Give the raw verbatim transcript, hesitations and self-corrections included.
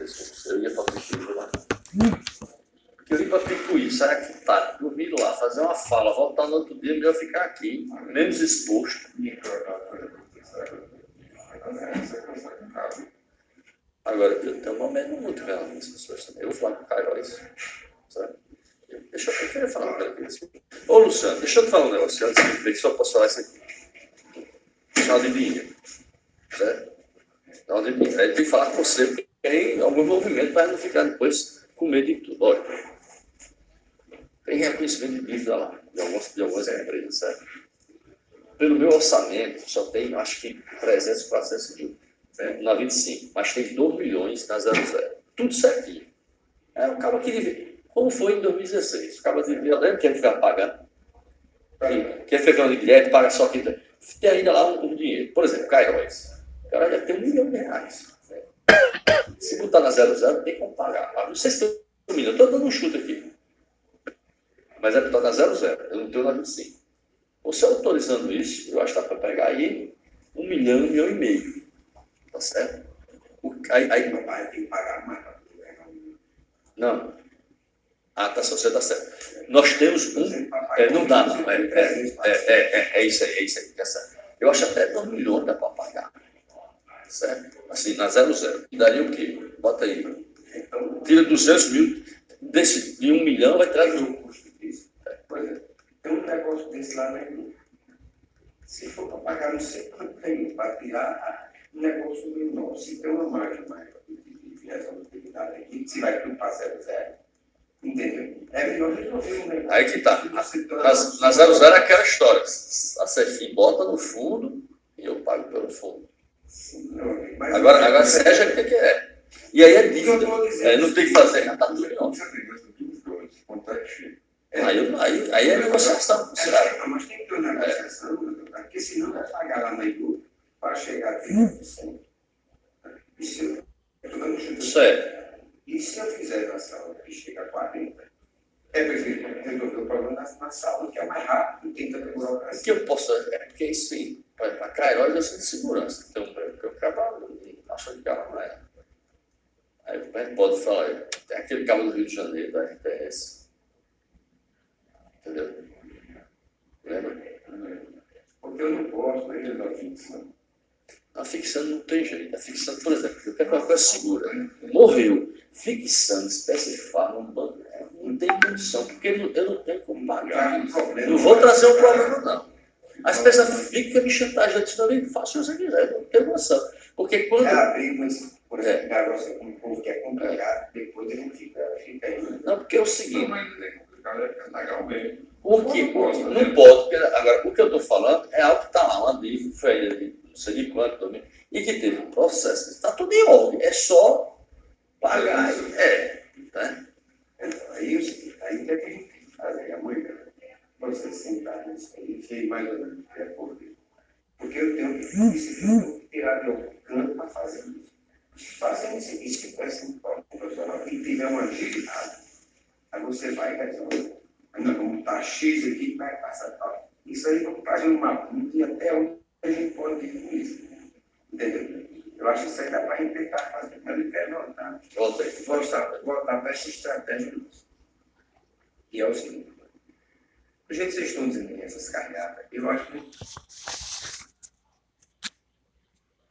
aconteceu. Eu ia para Picuí lá. Porque eu ia para Picuí, sair aqui tarde, dormir lá, fazer uma fala, voltar no outro dia, melhor ficar aqui, menos exposto. Agora, eu tenho um momento muito real com as pessoas também. Eu vou falar com o Cairóis, sabe? Deixa eu, eu queria falar uma coisa. Ô, Luciano, deixa eu te falar um negócio antes de ver que só posso falar isso aqui. Sinal de dinheiro. Certo? Sinal de dinheiro. Aí tem que falar com você, porque tem algum movimento para não ficar depois com medo de tudo. Olha, tem reconhecimento de dívida lá, de algumas, de algumas empresas, certo? Pelo meu orçamento, só tem, acho que, trezentos, quatrocentos mil na vinte e cinco, mas tem dois milhões na zero zero. Tudo certinho. É, o cara queria ver. Como foi em dois mil e dezesseis? O cara devia, lembra que ele ficava pagando? Quem fez aquela direto, paga só quem tem. Tem ainda lá um, um dinheiro. Por exemplo, Cairóis. O cara já tem um milhão de reais. Se botar na zero zero, tem como pagar. Não sei se tem um milhão. Estou dando um chute aqui. Mas é botar na zero zero. Eu não tenho na vinte e cinco. Você autorizando isso, eu acho que dá para pegar aí um milhão, um milhão e meio. Tá certo? O, aí, aí, Meu pai tem que pagar mais para tudo. Não. Ah, tá, você está certo. Nós temos um. É, não dá, não. É, é, é, é, é isso aí, é isso aí. É certo. Eu acho até dois milhões dá para pagar. Certo? Assim, na zero zero. E daria o quê? Bota aí. Então, tira duzentos mil. Desse, de um milhão vai tirar o custo disso. Por exemplo, tem um negócio desse lá, né? Se for para pagar, não sei quanto tem para tirar um negócio menor. Se tem uma margem mais de criação de utilidade aqui, se vai tudo para zero zero. Entendeu? É melhor resolver um negócio. Aí que tá. Na zero zero é aquela história. A Cefim bota no fundo e eu pago pelo fundo. Sim, não, mas agora, agora seja o que é. E aí é dívida. É, não tem que fazer, já tá tudo não. Aí, aí, aí é negociação. É, mas tem que ter uma negociação, porque senão vai pagar lá na Ibu para chegar a trinta por cento. Isso eu estou dando chute. Certo. E se eu fizer na sala que chega a quarenta, é preciso resolver o problema na, na sala, que é mais rápido, não tem tanta burocracia. O que eu posso fazer? É porque isso sim, para Cairóis eu sinto segurança. Então, porque eu acabo achando que ela não é. Aí a gente pode falar, tem aquele cabo do Rio de Janeiro, da R T S. Entendeu? Lembra? Porque eu não posso, né, da ficção. A ficção não tem jeito. A ficção, por exemplo, eu quero uma coisa segura. Morreu. Fixando, especificar no banco. Não tem condição, porque eu não, eu não tenho como pagar. Não vou trazer um problema, não. As pessoas ficam me chantageando, senão eu faço o que você quiser. Não tenho noção. Porque quando. É abrir, mas, por exemplo, é. negócio com o povo que é complicado, é. depois ele fica, fica aí. Não, porque é o seguinte. Não, mas é complicado, é legal mesmo. O que? Não, não pode. Porque, agora, o que eu estou falando é algo que está lá, uma dívida, foi de não sei de quanto também, e que teve um processo. Está tudo em ordem. É só pagar. É. Né? Então, aí, aí o que é que a gente tem que fazer? Amanhã, você sentar nisso aí, ver mais ou menos o que é por quê. Porque eu tenho que tirar de algum canto para fazer isso. Fazendo esse serviço que parece um profissional e tiver uma agilidade, aí você vai resolver. Ainda vamos botar X aqui, vai passar tal. Isso aí vamos fazer um mapa e até onde a gente pode ir com isso. Entendeu? Eu acho que isso aí dá para a gente tentar fazer, mas eu quero voltar. Voltei. Voltar, voltar para essa estratégia nossa. E é o seguinte: do jeito que vocês estão dizendo essas carreadas, eu acho que